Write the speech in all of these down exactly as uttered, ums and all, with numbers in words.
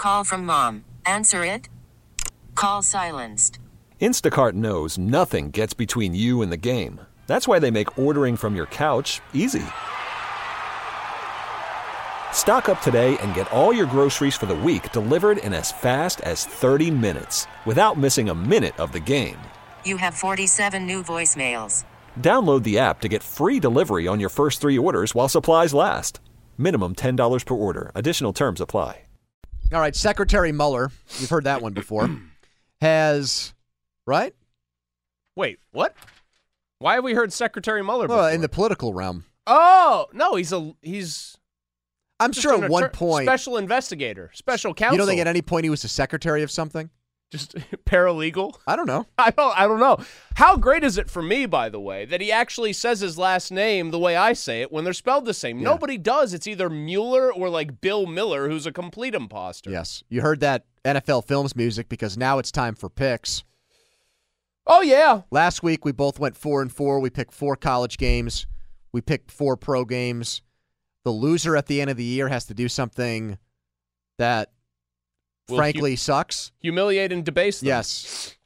Call from mom. Answer it. Call silenced. Instacart knows nothing gets between you and the game. That's why they make ordering from your couch easy. Stock up today and get all your groceries for the week delivered in as fast as thirty minutes without missing a minute of the game. You have forty-seven new voicemails. Download the app to get free delivery on your first three orders while supplies last. Minimum ten dollars per order. Additional terms apply. All right, Secretary Mueller, you've heard that one before, has, right? Wait, what? Why have we heard Secretary Mueller before? Well, in the political realm. Oh, no, he's a he's I'm just sure an at one attor- point, special investigator, special counsel. you don't think at any point he was a secretary of something? Just paralegal? I don't know. I don't I don't know. How great is it for me, by the way, that he actually says his last name the way I say it when they're spelled the same? Yeah. Nobody does. It's either Mueller or like Bill Miller, who's a complete imposter. Yes. You heard that N F L Films music because now it's time for picks. Oh, yeah. Last week we both went four and four. We picked four college games. We picked four pro games. The loser at the end of the year has to do something that Will frankly hu- sucks. Humiliate and debase them. Yes.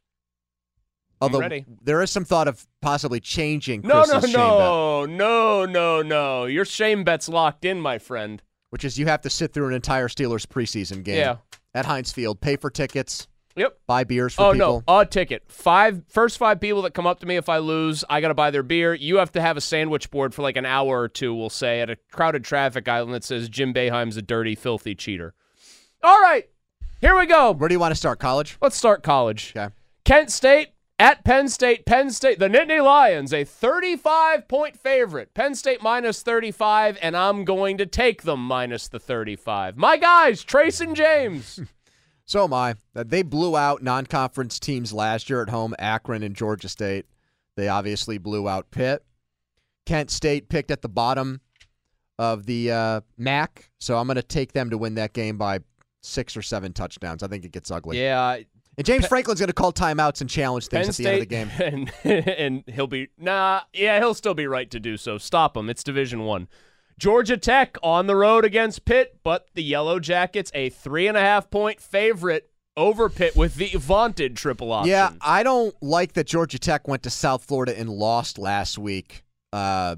I'm Although ready. there is some thought of possibly changing No, no, Chris's shame bet, no, no, no, no. Your shame bet's locked in, my friend. which is you have to sit through an entire Steelers preseason game Yeah. at Heinz Field, pay for tickets, Yep. buy beers for Oh, people. no. Odd ticket. Five first five people that come up to me if I lose, I got to buy their beer. You have to have a sandwich board for like an hour or two, we'll say, at a crowded traffic island that says Jim Boeheim's a dirty, filthy cheater. All right. Here we go. Where do you want to start, college? Let's start college. Okay. Kent State at Penn State. Penn State, the Nittany Lions, a thirty-five point favorite. Penn State minus thirty-five, and I'm going to take them minus the thirty-five. My guys, Trace and James. So am I. Uh, They blew out non-conference teams last year at home, Akron and Georgia State. They obviously blew out Pitt. Kent State picked at the bottom of the uh, M A C, so I'm going to take them to win that game by six or seven touchdowns. I think it gets ugly. Yeah. And James Pe- Franklin's going to call timeouts and challenge things Penn at the State, end of the game. And, and he'll be, nah, yeah, he'll still be right to do so. Stop him. It's Division One. Georgia Tech on the road against Pitt, but the Yellow Jackets a three and a half point favorite over Pitt with the vaunted triple option. Yeah, I don't like that Georgia Tech went to South Florida and lost last week. Uh,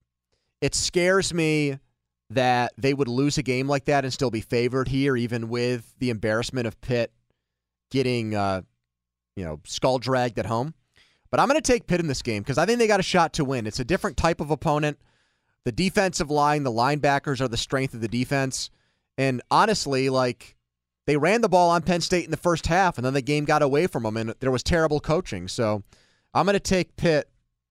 it scares me that they would lose a game like that and still be favored here, even with the embarrassment of Pitt getting, uh, you know, skull dragged at home. But I'm going to take Pitt in this game because I think they got a shot to win. It's a different type of opponent. The defensive line, the linebackers are the strength of the defense. And honestly, like, they ran the ball on Penn State in the first half, and then the game got away from them, and there was terrible coaching. So I'm going to take Pitt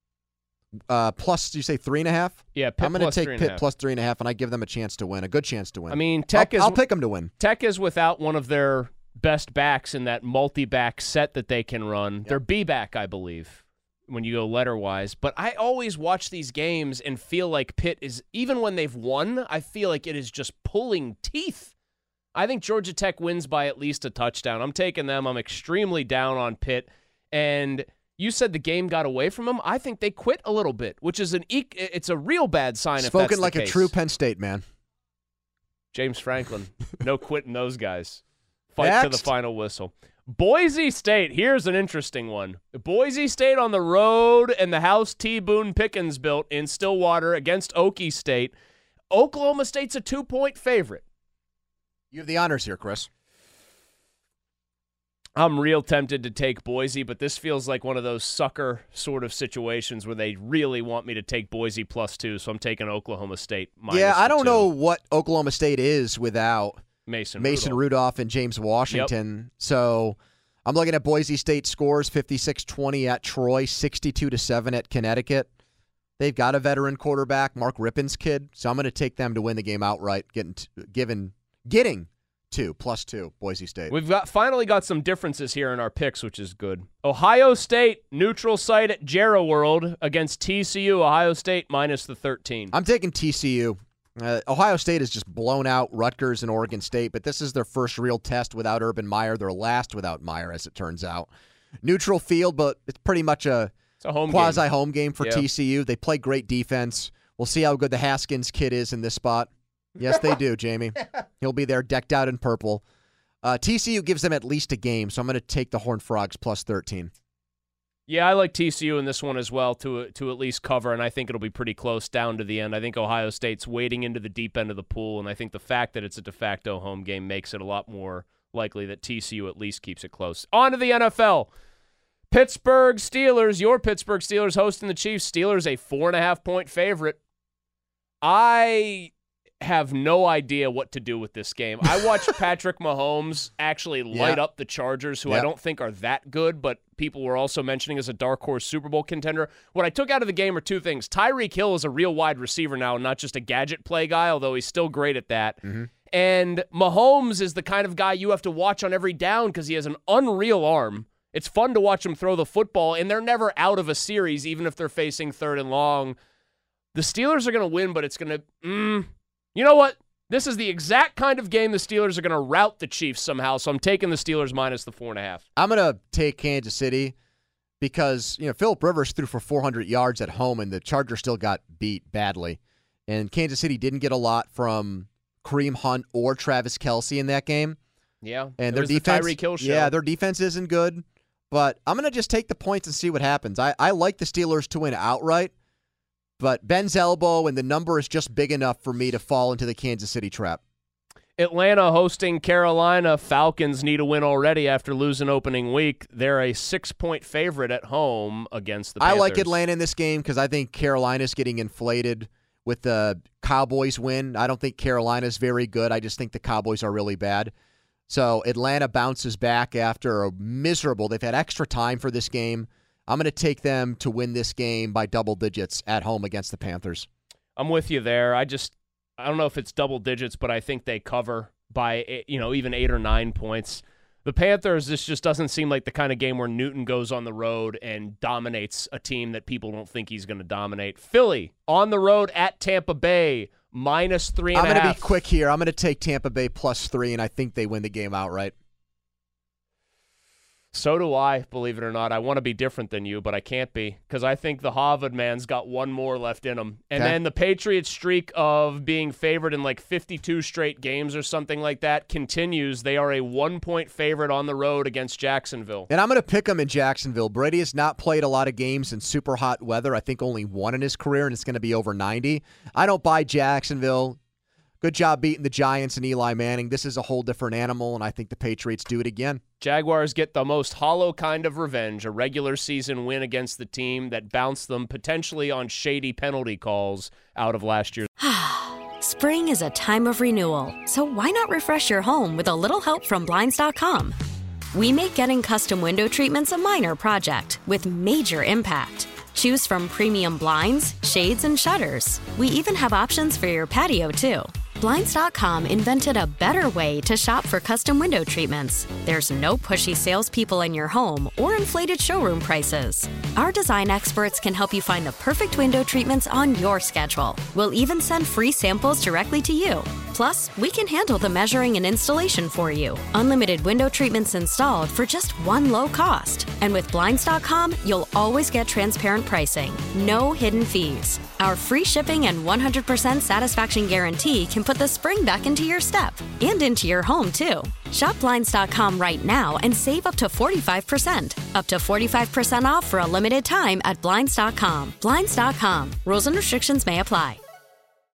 uh, plus, did you say three and a half? Yeah, Pitt I'm going to plus take three and a Pitt half. plus three and a half, and I give them a chance to win, a good chance to win. I mean, Tech I'll, is I'll pick them to win. Tech is without one of their best backs in that multi-back set that they can run. Yep. Their B-back, I believe, when you go letter-wise. But I always watch these games and feel like Pitt is, even when they've won, I feel like it is just pulling teeth. I think Georgia Tech wins by at least a touchdown. I'm taking them. I'm extremely down on Pitt. And you said the game got away from them. I think they quit a little bit, which is an e- it's a real bad sign if Spoken that's the like case. a true Penn State man. James Franklin. No quitting those guys. Fight to the Next. final whistle. Boise State. Here's an interesting one. Boise State on the road and the house T. Boone Pickens built in Stillwater against Okie State. Oklahoma State's a two-point favorite. You have the honors here, Chris. I'm real tempted to take Boise, but this feels like one of those sucker sort of situations where they really want me to take Boise plus two, so I'm taking Oklahoma State minus Yeah, I the don't two. know what Oklahoma State is without Mason Mason Rudolph. Rudolph and James Washington. So I'm looking at Boise State scores, fifty-six twenty at Troy, sixty-two to seven at Connecticut. They've got a veteran quarterback, Mark Rippon's kid, so I'm going to take them to win the game outright, getting t- given getting two, plus two, Boise State. We've got finally got some differences here in our picks, which is good. Ohio State, neutral site at Jarrah World against T C U. Ohio State minus the thirteen. I'm taking T C U. Uh, Ohio State has just blown out Rutgers and Oregon State, but this is their first real test without Urban Meyer, their last without Meyer, as it turns out. Neutral field, but it's pretty much a, It's a home quasi game. home game for Yeah. T C U. They play great defense. We'll see how good the Haskins kid is in this spot. Yes, they do, Jamie. He'll be there decked out in purple. Uh, T C U gives them at least a game, so I'm going to take the Horned Frogs plus thirteen. Yeah, I like T C U in this one as well to to at least cover, and I think it'll be pretty close down to the end. I think Ohio State's wading into the deep end of the pool, and I think the fact that it's a de facto home game makes it a lot more likely that T C U at least keeps it close. On to the N F L. Pittsburgh Steelers, your Pittsburgh Steelers hosting the Chiefs. Steelers a four and a half point favorite. I have no idea what to do with this game. I watched Patrick Mahomes actually light yeah. up the Chargers, who yep. I don't think are that good, but people were also mentioning as a dark horse Super Bowl contender. What I took out of the game are two things. Tyreek Hill is a real wide receiver now, not just a gadget play guy, although he's still great at that. Mm-hmm. And Mahomes is the kind of guy you have to watch on every down because he has an unreal arm. It's fun to watch him throw the football, and they're never out of a series, even if they're facing third and long. The Steelers are going to win, but it's going to... Mm, you know what? This is the exact kind of game the Steelers are going to rout the Chiefs somehow, so I'm taking the Steelers minus the four and a half. I'm going to take Kansas City because, you know, Phillip Rivers threw for four hundred yards at home, and the Chargers still got beat badly. And Kansas City didn't get a lot from Kareem Hunt or Travis Kelce in that game. Yeah, and it their was defense, the Tyreek Hill show. Yeah, their defense isn't good, but I'm going to just take the points and see what happens. I, I like the Steelers to win outright, but Ben's elbow and the number is just big enough for me to fall into the Kansas City trap. Atlanta hosting Carolina. Falcons need a win already after losing opening week. They're a six-point favorite at home against the Panthers. I like Atlanta in this game because I think Carolina's getting inflated with the Cowboys win. I don't think Carolina's very good. I just think the Cowboys are really bad. So Atlanta bounces back after a miserable. They've had extra time for this game. I'm going to take them to win this game by double digits at home against the Panthers. I'm with you there. I just, I don't know if it's double digits, but I think they cover by, you know, even eight or nine points. The Panthers, this just doesn't seem like the kind of game where Newton goes on the road and dominates a team that people don't think he's going to dominate. Philly on the road at Tampa Bay, minus three and I'm a half. going to be quick here. I'm going to take Tampa Bay plus three, and I think they win the game outright. So do I, believe it or not. I want to be different than you, but I can't be because I think the Harvard man's got one more left in him. And okay. then the Patriots streak of being favored in like fifty-two straight games or something like that continues. They are a one-point favorite on the road against Jacksonville. And I'm going to pick them in Jacksonville. Brady has not played a lot of games in super hot weather. I think only one in his career, and it's going to be over ninety. I don't buy Jacksonville. Good job beating the Giants and Eli Manning. This is a whole different animal, and I think the Patriots do it again. Jaguars get the most hollow kind of revenge, a regular season win against the team that bounced them potentially on shady penalty calls out of last year. Spring is a time of renewal, so why not refresh your home with a little help from Blinds dot com? We make getting custom window treatments a minor project with major impact. Choose from premium blinds, shades, and shutters. We even have options for your patio, too. Blinds dot com invented a better way to shop for custom window treatments. There's no pushy salespeople in your home or inflated showroom prices. Our design experts can help you find the perfect window treatments on your schedule. We'll even send free samples directly to you. Plus, we can handle the measuring and installation for you. Unlimited window treatments installed for just one low cost. And with Blinds dot com, you'll always get transparent pricing. No hidden fees. Our free shipping and one hundred percent satisfaction guarantee can put the spring back into your step and into your home, too. Shop Blinds dot com right now and save up to forty-five percent. Up to forty-five percent off for a limited time at Blinds dot com. Blinds dot com. Rules and restrictions may apply.